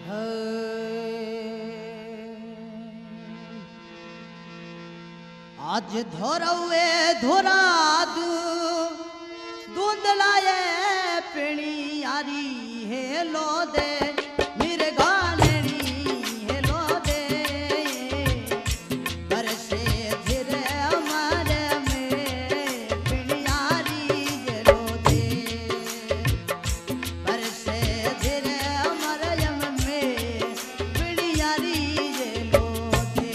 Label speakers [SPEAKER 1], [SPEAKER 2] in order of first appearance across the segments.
[SPEAKER 1] आज धोरवे धोरा दूध लाए पिणी यारी हेलो दे मेरे गानेड़ी हेलो दे बरसे धीरे हमारे में पिणी यारी हेलो दे बरसे धीरे हमारे में पिणी यारी हेलो दे।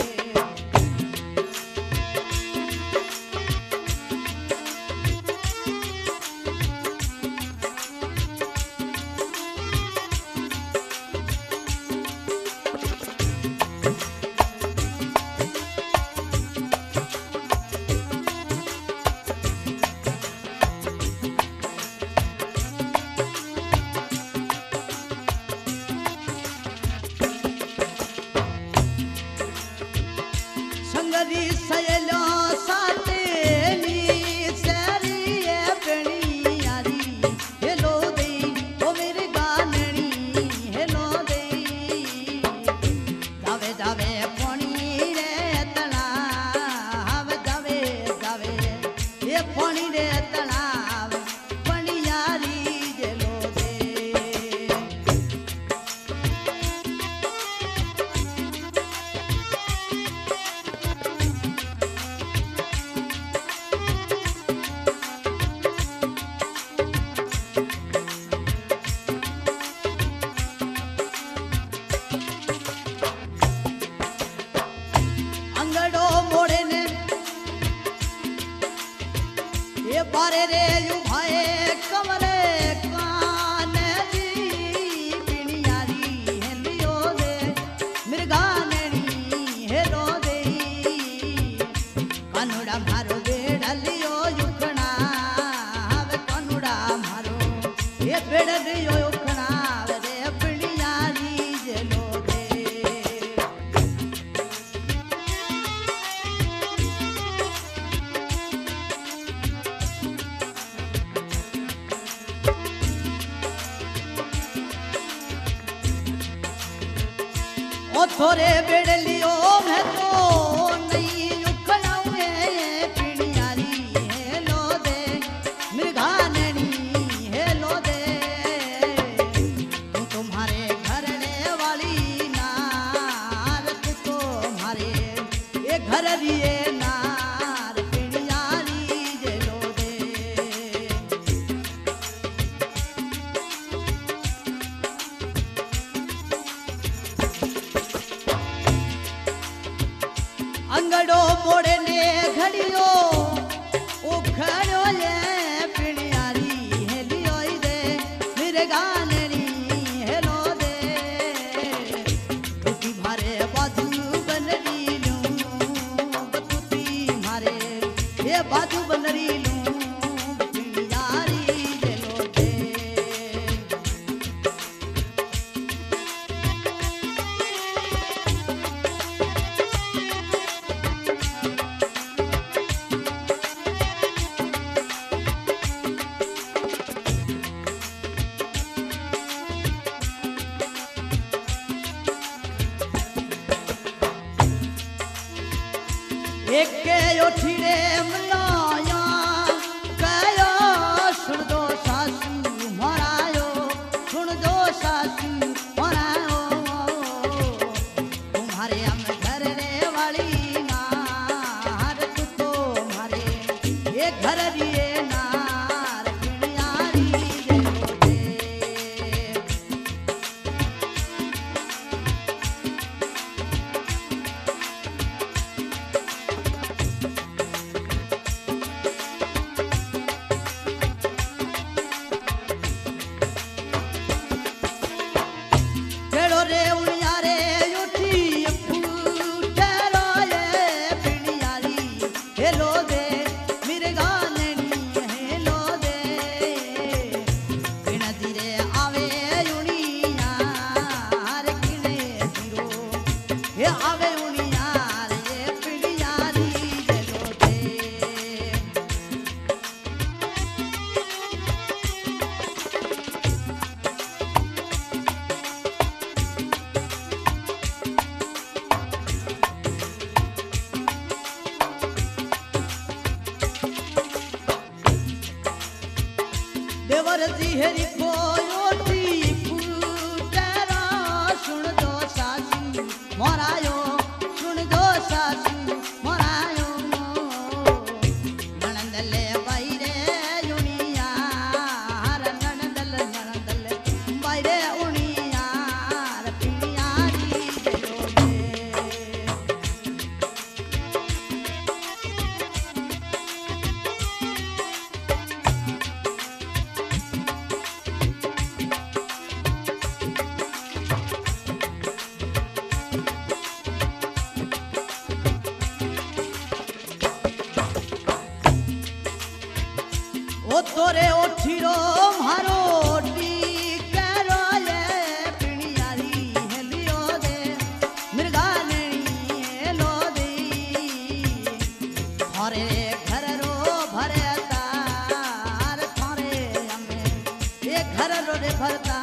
[SPEAKER 1] संगरी सयलो सातेली सेरी पिणी यारी हेलो दे ओ मेरे गानड़ी हेलो दे जावे जावे पानी रे तलाव जावे जावे ये पानी रे तलाव पानी यारी हेलो दे। अंगड़ो मोड़े ने ये बारे रे यू भाए कमरे कान जी पिणी यारी हेलियो दे मृगानेड़ी हेलो दे कानुड़ा मारो बेड़लियो युखना वे कानुड़ा मारो ये बेड़लियो युखना रे पिणी यारी हेलो दे। ओ थोरे बेड़लियो मैं तो नहीं उखड़ाऊए पिणी यारी हेलो दे मृगानेड़ी हेलो दे तू तुम्हारे घरने वाली नार तू तुम्हारे ये घर रिए नार पिणी यारी हेलो दे। अंगड़ो मोड़े ने घड़ियो उखड़ो ये पिणी यारी हेलियो दे मेरे गानेड़ी हेलो दे तुती मारे बाजू बनरी लूं तुती मारे ये बाजू बनरी लूं पिणी यारी हेलो दे। एक के ओठीरे मलाया कयो सुन दो सासू मरायो सुन दो सासू मरायो तुम्हारे हम घर रे वाली नार तू तुम्हारे ये घर रिए नार पिणी यारी हेलो दे। तो रे ओठीरो मारो टीकरो ये पिणियारी हेलियो दे मिर्गा नेणी हेलो दे थारे घर रो भरे तार थारे हमें ये घर रो रे भरता